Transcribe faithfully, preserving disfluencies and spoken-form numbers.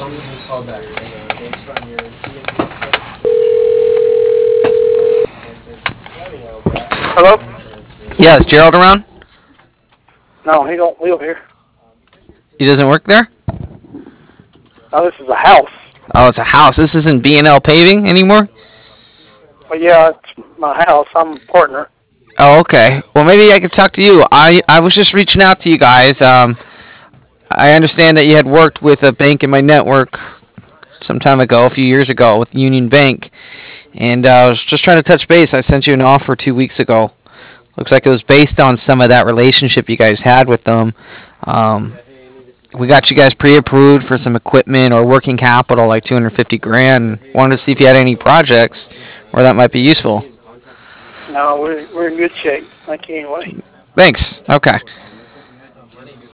Hello? Yeah, is Gerald around? No, he don't live here. He doesn't work there? No, this is a house. Oh, it's a house. This isn't B and L Paving anymore? But yeah, it's my house. I'm a partner. Oh, okay. Well, maybe I could talk to you. I, I was just reaching out to you guys. Um, I understand that you had worked with a bank in my network some time ago, a few years ago, with Union Bank. And uh, I was just trying to touch base. I sent you an offer two weeks ago. Looks like it was based on some of that relationship you guys had with them. Um, we got you guys pre-approved for some equipment or working capital, like two hundred fifty grand. Wanted to see if you had any projects where that might be useful. No, we're we're in good shape. Thank you anyway. Thanks. Okay.